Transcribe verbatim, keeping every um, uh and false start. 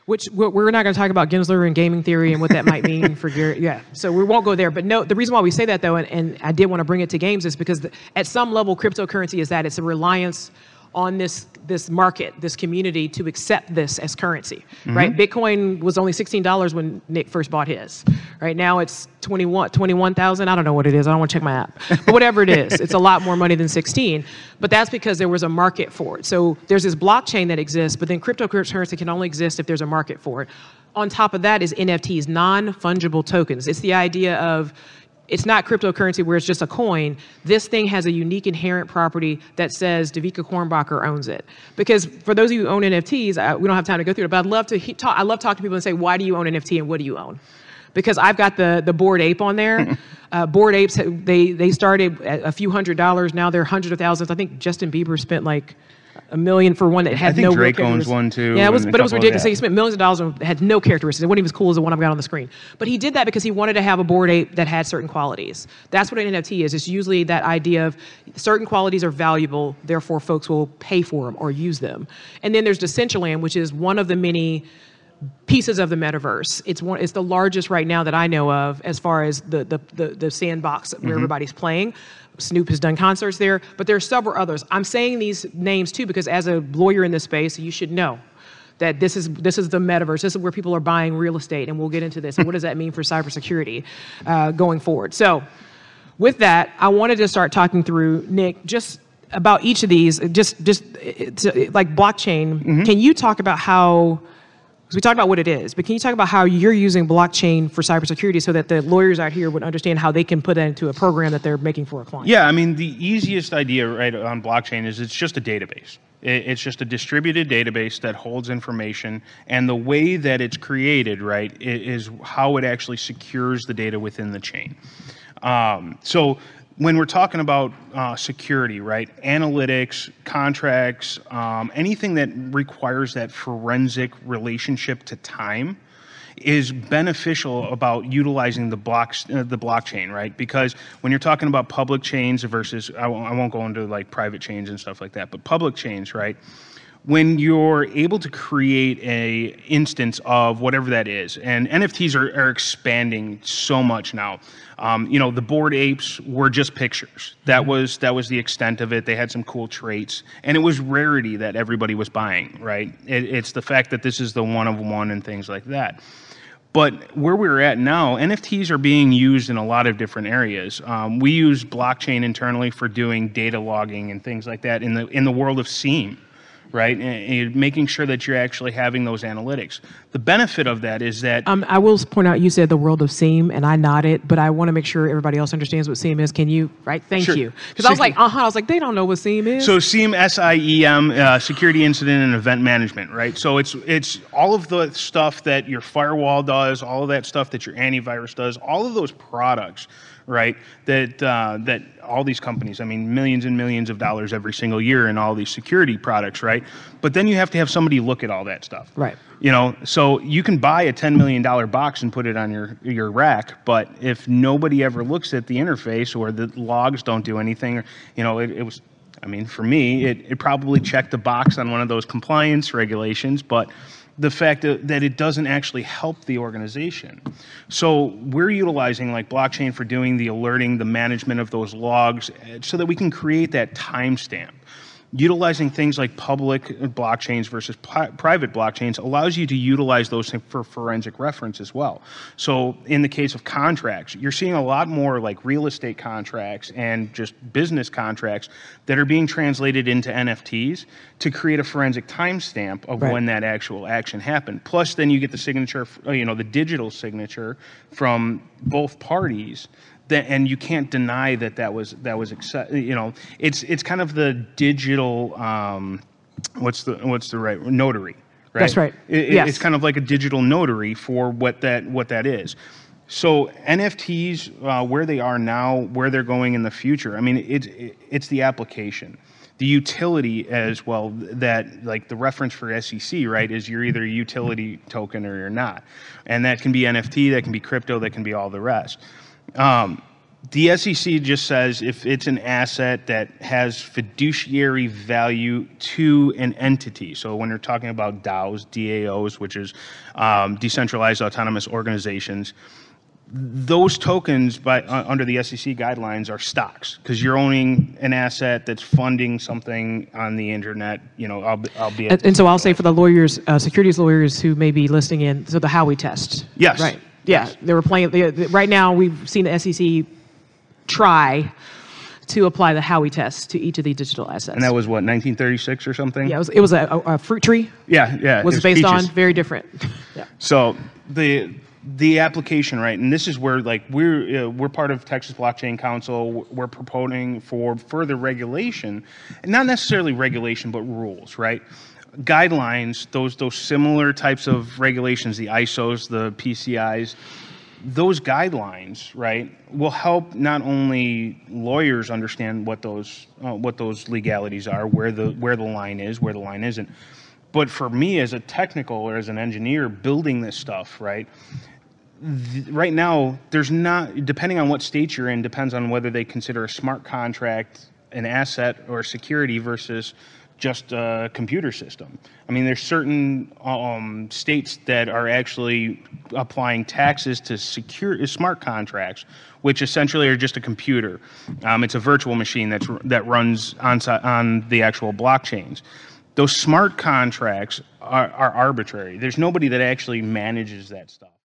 which we're not going to talk about Gensler and gaming theory and what that might mean for Gary. Yeah, so we won't go there. But no, the reason why we say that, though, and, and I did want to bring it to games, is because the, at some level, cryptocurrency is that it's a reliance on this this market, this community, to accept this as currency, mm-hmm. right? Bitcoin was only sixteen dollars when Nick first bought his. Right now it's twenty-one, twenty-one thousand. I don't know what it is. I don't want to check my app. But whatever it is, it's a lot more money than sixteen. But that's because there was a market for it. So there's this blockchain that exists, but then cryptocurrency can only exist if there's a market for it. On top of that is N F Ts, non-fungible tokens. It's the idea of, it's not cryptocurrency where it's just a coin. This thing has a unique inherent property that says Davika Kornbacher owns it. Because for those of you who own N F Ts, I, we don't have time to go through it, but I'd love to he- talk. I love talking to people and say, why do you own an N F T and what do you own? Because I've got the the Bored Ape on there. uh, Bored Apes, they they started at a few hundred dollars. Now they're hundreds of thousands. I think Justin Bieber spent like a million for one that had I think no Drake owns one too. Yeah, it was, but it was ridiculous. Yeah. He spent millions of dollars and had no characteristics. It wasn't even as cool as the one I've got on the screen. But he did that because he wanted to have a Bored Ape that had certain qualities. That's what an N F T is. It's usually that idea of certain qualities are valuable, therefore folks will pay for them or use them. And then there's Decentraland, which is one of the many pieces of the metaverse. It's one. It's the largest right now that I know of as far as the the the, the sandbox where mm-hmm. everybody's playing. Snoop has done concerts there, but there are several others. I'm saying these names too because as a lawyer in this space, you should know that this is this is the metaverse. This is where people are buying real estate, and we'll get into this. And what does that mean for cybersecurity uh, going forward? So, with that, I wanted to start talking through, Nick, just about each of these. Just just it's, like blockchain. Mm-hmm. Can you talk about how? Because we talked about what it is, but can you talk about how you're using blockchain for cybersecurity so that the lawyers out here would understand how they can put that into a program that they're making for a client? Yeah, I mean, the easiest idea right on blockchain is it's just a database. It's just a distributed database that holds information, and the way that it's created, right, is how it actually secures the data within the chain. Um, so when we're talking about uh, security, right, analytics, contracts, um, anything that requires that forensic relationship to time is beneficial about utilizing the blocks, uh, the blockchain, right? Because when you're talking about public chains versus, I won't, I won't go into like private chains and stuff like that, but public chains, right? When you're able to create a instance of whatever that is, and N F Ts are, are expanding so much now. Um, you know, the Bored Apes were just pictures. That was that was the extent of it. They had some cool traits, and it was rarity that everybody was buying, right? It, it's the fact that this is the one of one and things like that. But where we're at now, N F Ts are being used in a lot of different areas. Um, we use blockchain internally for doing data logging and things like that in the in the world of SIEM. Right, and, and making sure that you're actually having those analytics. The benefit of that is that um, I will point out you said the world of SIEM, and I nodded, but I want to make sure everybody else understands what SIEM is. Can you? Right, thank sure. you. Because I was like, uh huh. I was like, they don't know what SIEM is. So SIEM, S I E M, uh, Security Incident and Event Management. Right. So it's it's all of the stuff that your firewall does, all of that stuff that your antivirus does, all of those products. Right, that uh, that all these companies, I mean, millions and millions of dollars every single year in all these security products, right? But then you have to have somebody look at all that stuff. Right. You know, so you can buy a ten million dollars box and put it on your, your rack, but if nobody ever looks at the interface or the logs don't do anything, you know, it, it was, I mean, for me, it, it probably checked the box on one of those compliance regulations, but the fact that it doesn't actually help the organization. So we're utilizing like blockchain for doing the alerting, the management of those logs so that we can create that timestamp. Utilizing things like public blockchains versus pri- private blockchains allows you to utilize those for forensic reference as well. So in the case of contracts, you're seeing a lot more like real estate contracts and just business contracts that are being translated into N F Ts to create a forensic timestamp of right. when that actual action happened. Plus then you get the signature, you know, the digital signature from both parties. That, and you can't deny that that was that was accept, you know it's it's kind of the digital um, what's the what's the right notary right that's right it, yes. It's kind of like a digital notary for what that what that is. So N F Ts uh, where they are now, where they're going in the future, I mean it's it, it's the application, the utility as well, that like the reference for S E C, right, is you're either a utility token or you're not, and that can be N F T, that can be crypto, that can be all the rest. Um, The S E C just says if it's an asset that has fiduciary value to an entity. So when you're talking about DAOs, D A Os, which is um, decentralized autonomous organizations, those tokens by uh, under the S E C guidelines are stocks because you're owning an asset that's funding something on the internet. You know, albeit. And, and so I'll say for the lawyers, uh, securities lawyers who may be listening in, so the Howey test. Yes. Right. Yeah. Yes. They were playing. They, they, right now, we've seen the S E C try to apply the Howey test to each of these digital assets. And that was what, nineteen thirty-six or something? Yeah, it was, it was a, a, a fruit tree. Yeah, yeah. Was it was based peaches. on very different. Yeah. So the the application, right, and this is where like we're uh, we're part of Texas Blockchain Council. We're proposing for further regulation, and not necessarily regulation, but rules, right? Guidelines, those those similar types of regulations, the I S Os, the P C Is. Those guidelines, right, will help not only lawyers understand what those uh, what those legalities are, where the where the line is, where the line isn't, but for me as a technical or as an engineer building this stuff, right, th- right now there's not, depending on what state you're in, depends on whether they consider a smart contract an asset or security versus just a computer system. I mean, there's certain um, states that are actually applying taxes to secure smart contracts, which essentially are just a computer. Um, it's a virtual machine that's that runs on on the actual blockchains. Those smart contracts are, are arbitrary. There's nobody that actually manages that stuff.